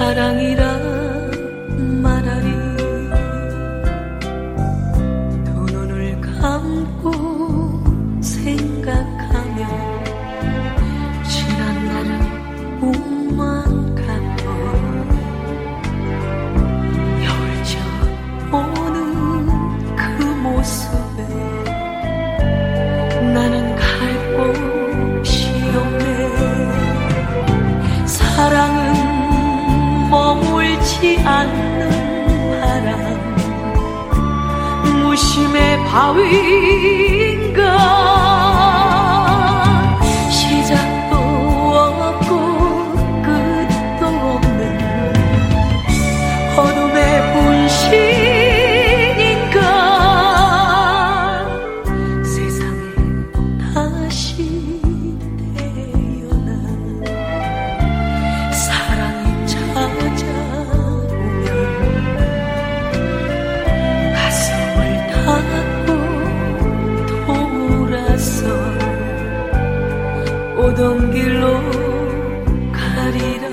사랑이라 말하리. 두 눈을 감고 생각하며 지난 날은 꿈만 같고 겨울철 오는 그 모습에 나는 갈 곳이 없네. 사랑은 머물지 않는 바람, 무심의 바위인가. 시작도 없고 끝도 없는 어둠의 분신인가. 세상에 다시 태어나 사랑이 찾아오면 가슴을 닫고 돌아서 오던 길로 가리라.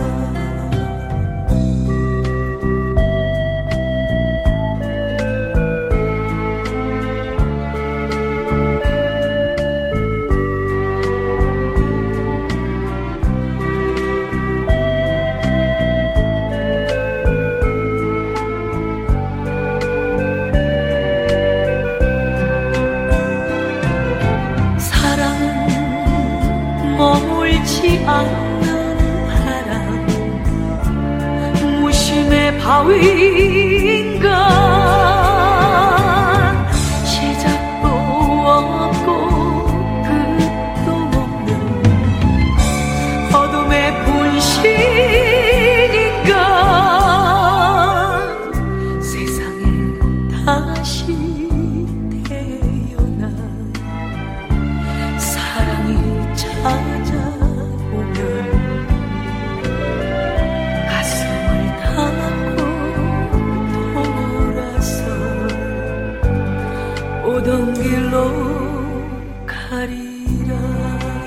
머물지 않는 바람, 무심의 바위인가. 시작도 없고 끝도 없는 어둠의 분신인가. 세상에 다시 태어나 사랑이 찾아오면 가슴을 닫고 돌아서 오던 길로 가리라.